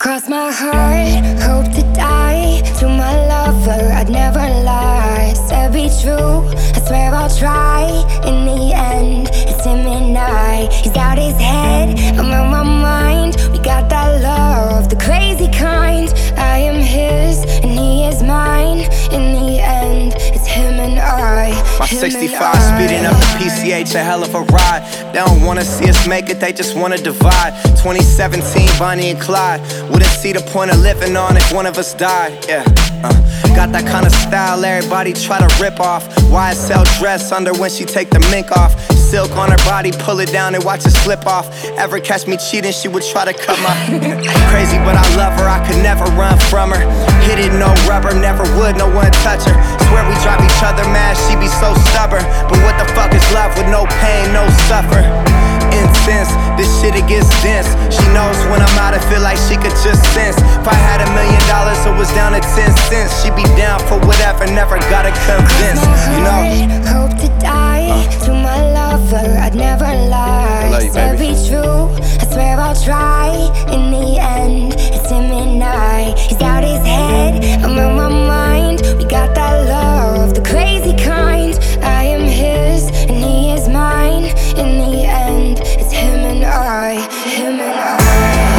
Cross my heart, hope to die. To my lover, I'd never lie. Said be true, I swear I'll try. In the end, it's him and I. He's out his head, I'm on my mind. We got that love, the crazy kind. I am his, and he is mine. In the end, it's him and I. My 65 speeding up the PCH, a hell of a ride. They don't wanna see us make it, they just wanna divide. 2017, Bonnie and Clyde. Wouldn't see the point of living on if one of us died, yeah. Got that kind of style everybody try to rip off. YSL dress under when she take the mink off. Silk on her body, pull it down and watch it slip off. Ever catch me cheating, she would try to cut my crazy, but I love her, I could never run from her. Hit it, no rubber, never would, no one touch her. Swear we drive each other mad, she be so stubborn. But what the fuck is love with no pain, no suffer? Incense, this shit it gets dense. She knows when I'm out, I feel like she could just sense. If I had $1 million, it was down to 10 cents. She'd be down for whatever, never gotta convince, you know? Hope to die, to my lover, I'd never lie. Love you, Said be true, I swear I'll try. In the end, it's him and I. He's out his head, I'm on my mind. We got that love, the crazy kind. I am his, and he is mine. In the end, it's him and I, him and I.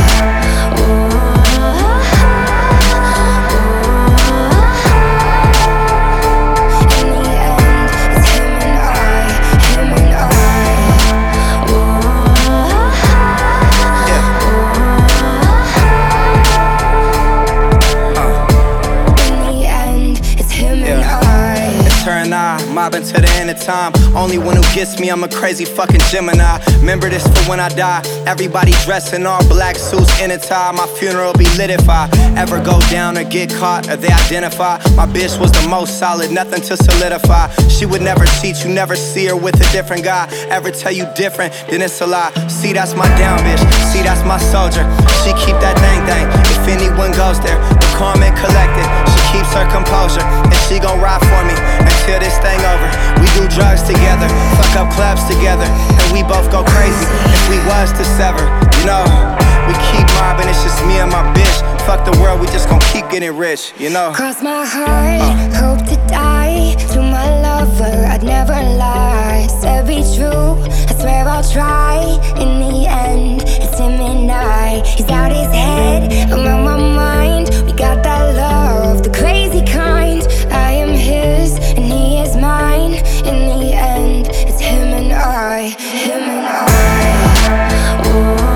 Mobbing to the end of time. Only one who gets me, I'm a crazy fucking Gemini. Remember this for when I die. Everybody dressed in all black suits in a tie. My funeral be lit if I ever go down or get caught or they identify. My bitch was the most solid, nothing to solidify. She would never cheat, you never see her with a different guy. Ever tell you different, then it's a lie. See, that's my down bitch, see, that's my soldier. She keep that thing. If anyone goes there, the calm and collected. She keeps her composure, and she gon' ride for me until this thing over. We do drugs together, fuck up clubs together, and we both go crazy if we was to sever, you know. We keep mobbing, it's just me and my bitch. Fuck the world, we just gon' keep getting rich, you know. Cross my heart, hope to die. To my lover, I'd never lie. Said be true, I swear I'll try. In the end, it's him and I. He's out his head, I'm on my mind. We got that love, the crazy kind. I am his, and he is mine. In the end, it's him and I, him and I. Ooh.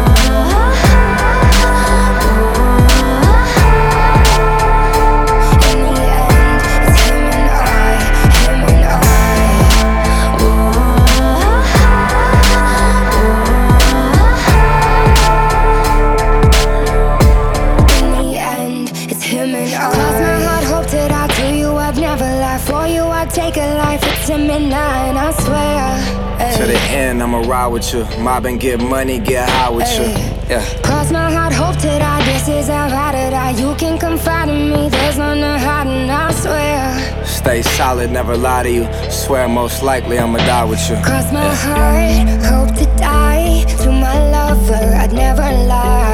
Take a life, it's him and I swear. To the end, I'ma ride with you. Mob and get money, get high with you. Yeah. Cross my heart, hope to die. This is how I die. You can confide in me, there's nothing to hide, and I swear. Stay solid, never lie to you. Swear most likely I'ma die with you. Cross my heart, hope to die. To my lover, I'd never lie.